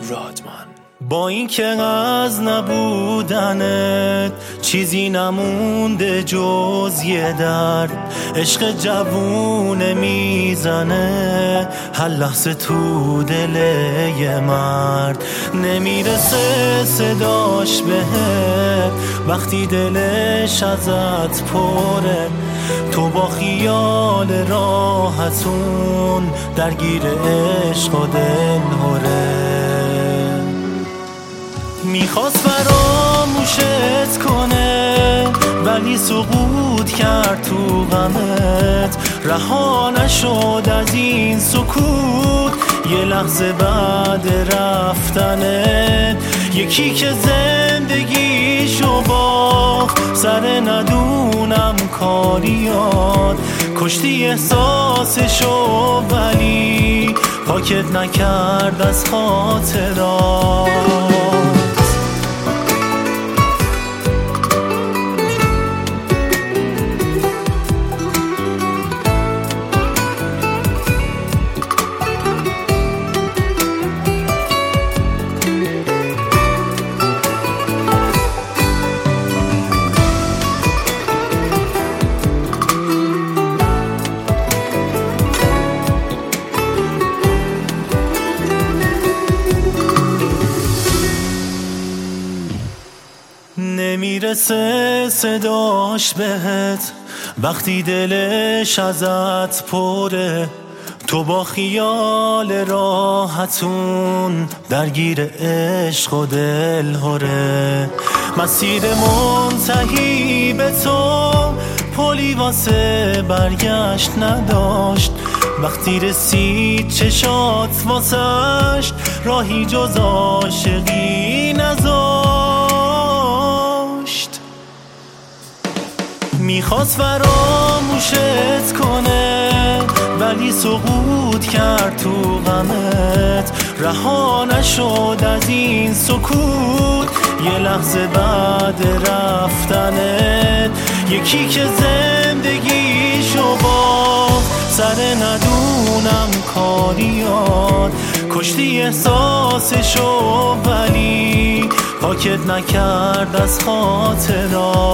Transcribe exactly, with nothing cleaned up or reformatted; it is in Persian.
رادمان. با این که از نبودنت چیزی نمونده جز یه درد، عشق جوونه میزنه هر لحظه تو دل یه مرد. نمیرسه صداش بهت وقتی دلش ازت پره، تو با خیال راحتون درگیر عشق و دلهره. میخواست فراموشت کنه ولی سقوط کرد تو غمت، رها نشد از این سکوت یه لحظه بعد رفتنت. یکی که زندگیشو باخت سر ندونم کاریات، کشتی احساسشو ولی پاکت نکرد از خاطرات. نمیرسه صداش بهت وقتی دلش ازت پره، تو با خیال راحتون درگیر عشق و دلهره. مسیر منتهی به تو پلی واسه برگشت نداشت، وقتی رسید چشات واسش راهی جز عاشقی نذاشت. میخواست فراموشت کنه ولی سقوط کرد تو غمت، رها نشد از این سکوت یه لحظه بعد رفتنت. یکی که زندگیشو باخت سر ندونم کاریات، کشتی احساسشو ولی پاکت نکرد از خاطرات.